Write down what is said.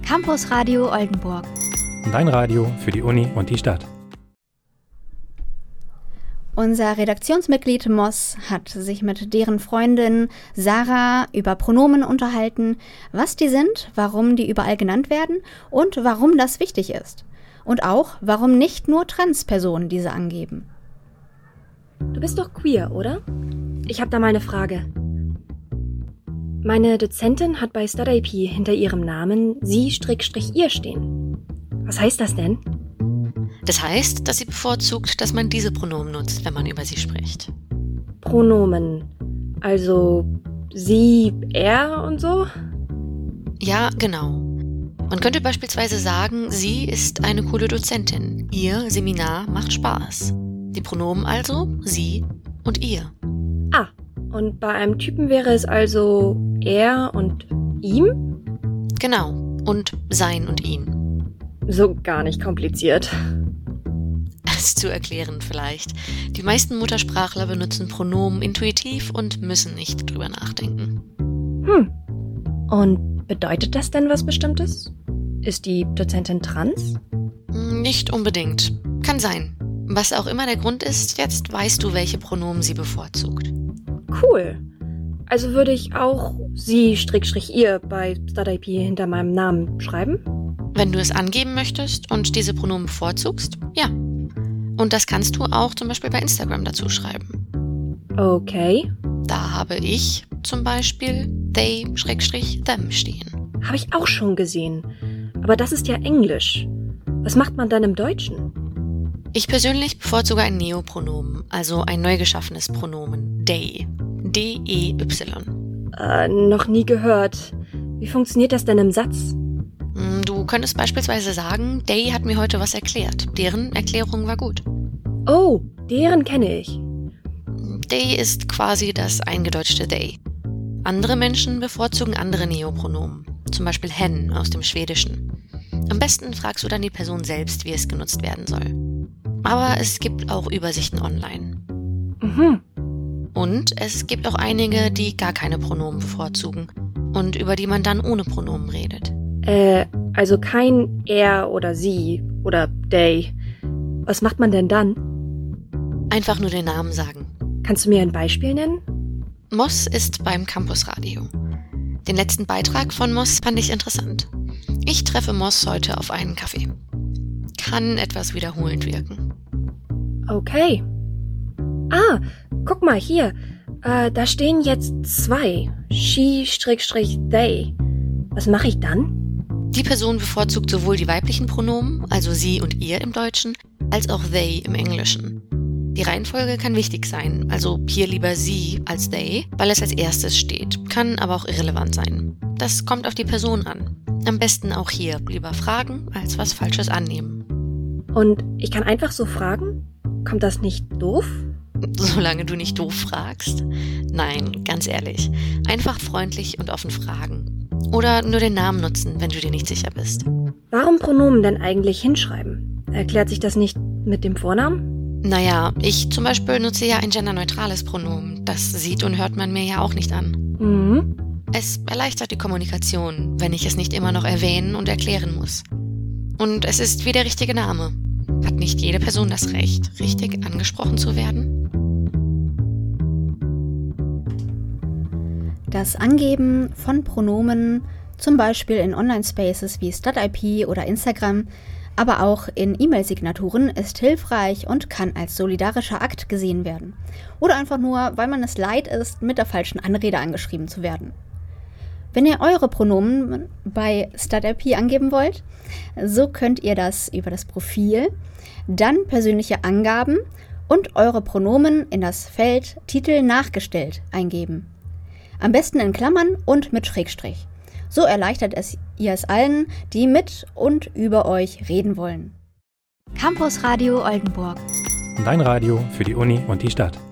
Campus Radio Oldenburg. Dein Radio für die Uni und die Stadt. Unser Redaktionsmitglied Moss hat sich mit deren Freundin Sarah über Pronomen unterhalten, was die sind, warum die überall genannt werden und warum das wichtig ist. Und auch, warum nicht nur Transpersonen diese angeben. Du bist doch queer, oder? Ich habe da mal eine Frage. Meine Dozentin hat bei StudIP hinter ihrem Namen sie/ihr stehen. Was heißt das denn? Das heißt, dass sie bevorzugt, dass man diese Pronomen nutzt, wenn man über sie spricht. Pronomen. Also sie, er und so? Ja, genau. Man könnte beispielsweise sagen, sie ist eine coole Dozentin. Ihr Seminar macht Spaß. Die Pronomen also sie und ihr. Ah, und bei einem Typen wäre es also er und ihm? Genau. Und sein und ihn. So gar nicht kompliziert. Es zu erklären vielleicht. Die meisten Muttersprachler benutzen Pronomen intuitiv und müssen nicht drüber nachdenken. Und bedeutet das denn was Bestimmtes? Ist die Dozentin trans? Nicht unbedingt. Kann sein. Was auch immer der Grund ist, jetzt weißt du, welche Pronomen sie bevorzugt. Cool. Also würde ich auch sie/ihr bei StudIP hinter meinem Namen schreiben? Wenn du es angeben möchtest und diese Pronomen bevorzugst, ja. Und das kannst du auch zum Beispiel bei Instagram dazu schreiben. Okay. Da habe ich zum Beispiel they/them stehen. Habe ich auch schon gesehen. Aber das ist ja Englisch. Was macht man dann im Deutschen? Ich persönlich bevorzuge ein Neopronomen, also ein neu geschaffenes Pronomen, they. D-E-Y. Noch nie gehört. Wie funktioniert das denn im Satz? Du könntest beispielsweise sagen, they hat mir heute was erklärt. Deren Erklärung war gut. Oh, deren kenne ich. They ist quasi das eingedeutschte they. Andere Menschen bevorzugen andere Neopronomen, zum Beispiel hen aus dem Schwedischen. Am besten fragst du dann die Person selbst, wie es genutzt werden soll. Aber es gibt auch Übersichten online. Und es gibt auch einige, die gar keine Pronomen bevorzugen und über die man dann ohne Pronomen redet. Also kein er oder sie oder they. Was macht man denn dann? Einfach nur den Namen sagen. Kannst du mir ein Beispiel nennen? Moss ist beim Campusradio. Den letzten Beitrag von Moss fand ich interessant. Ich treffe Moss heute auf einen Kaffee. Kann etwas wiederholend wirken. Okay. Ah, guck mal hier. Da stehen jetzt 2. She/they. Was mache ich dann? Die Person bevorzugt sowohl die weiblichen Pronomen, also sie und ihr im Deutschen, als auch they im Englischen. Die Reihenfolge kann wichtig sein, also hier lieber sie als they, weil es als erstes steht, kann aber auch irrelevant sein. Das kommt auf die Person an. Am besten auch hier lieber fragen, als was Falsches annehmen. Und ich kann einfach so fragen? Kommt das nicht doof? Solange du nicht doof fragst. Nein, ganz ehrlich. Einfach freundlich und offen fragen. Oder nur den Namen nutzen, wenn du dir nicht sicher bist. Warum Pronomen denn eigentlich hinschreiben? Erklärt sich das nicht mit dem Vornamen? Naja, ich zum Beispiel nutze ja ein genderneutrales Pronomen. Das sieht und hört man mir ja auch nicht an. Es erleichtert die Kommunikation, wenn ich es nicht immer noch erwähnen und erklären muss. Und es ist wie der richtige Name. Hat nicht jede Person das Recht, richtig angesprochen zu werden? Das Angeben von Pronomen, zum Beispiel in Online-Spaces wie StudIP oder Instagram, aber auch in E-Mail-Signaturen, ist hilfreich und kann als solidarischer Akt gesehen werden. Oder einfach nur, weil man es leid ist, mit der falschen Anrede angeschrieben zu werden. Wenn ihr eure Pronomen bei StudIP angeben wollt, so könnt ihr das über das Profil, dann persönliche Angaben und eure Pronomen in das Feld Titel nachgestellt eingeben. Am besten in Klammern und mit Schrägstrich. So erleichtert ihr es allen, die mit und über euch reden wollen. Campus Radio Oldenburg. Dein Radio für die Uni und die Stadt.